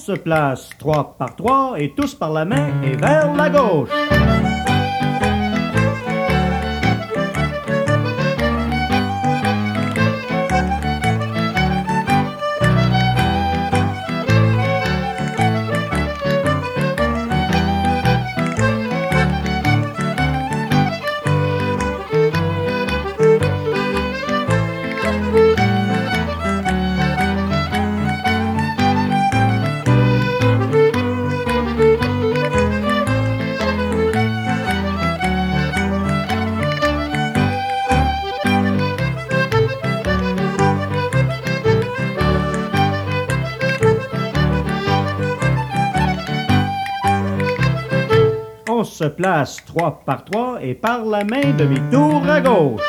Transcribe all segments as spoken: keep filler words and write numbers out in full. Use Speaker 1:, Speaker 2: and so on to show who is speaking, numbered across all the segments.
Speaker 1: se place trois par trois et tous par la main et vers la gauche. On se place trois par trois et par la main demi-tour à gauche.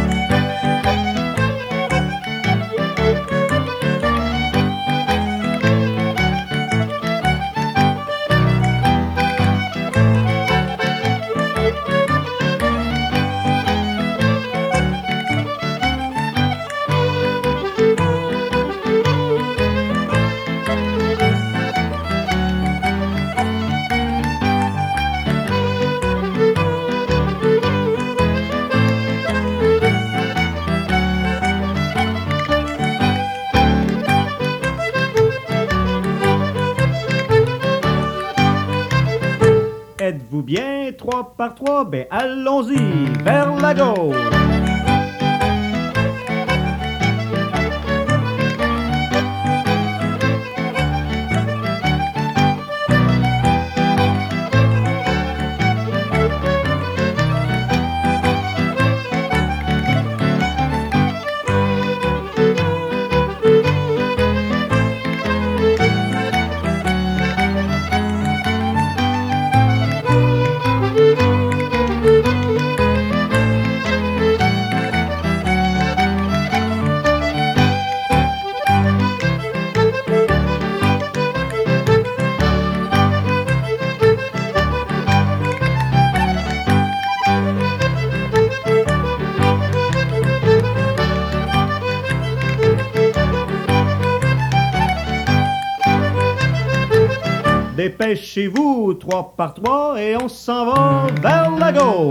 Speaker 1: Êtes-vous bien trois par trois? Ben allons-y, vers la gauche. Dépêchez-vous, trois par trois, et on s'en va vers la gauche.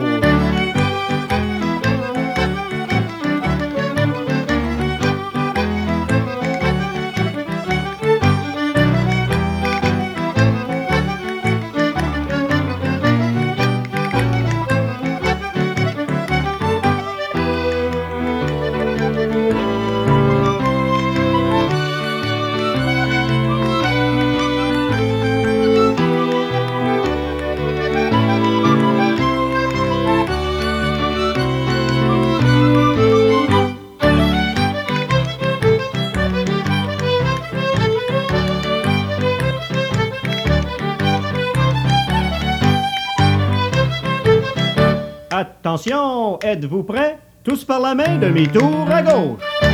Speaker 1: Attention, êtes-vous prêts? Tous par la main, demi-tour à gauche.